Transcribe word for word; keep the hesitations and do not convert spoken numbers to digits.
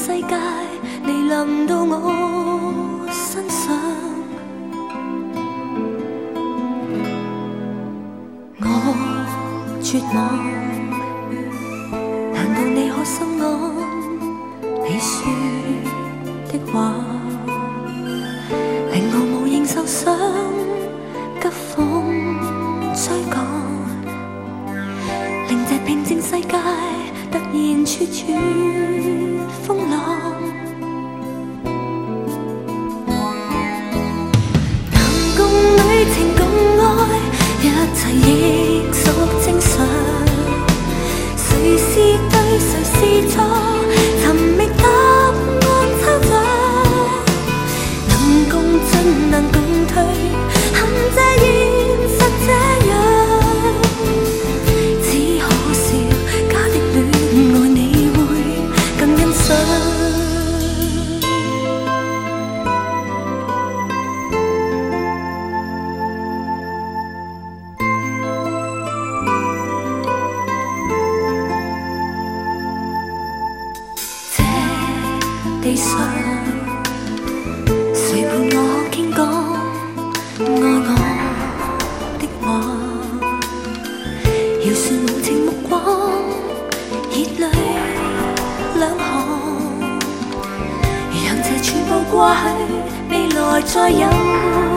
世界嚟臨到我身上，我絕望，難道你可心安？你說的話令我無形受傷，急風追趕，令這平靜世界突然處處風浪。能共旅程共愛，一切亦屬正常。誰是對，誰是錯？尋覓答案抽象。能共進，能共退，陷這現實這樣。只可笑，假的戀愛你會更欣賞。這地上，誰伴我傾講愛我的話？饒恕無情目光，熱淚兩行，讓這全部過去，未來再有。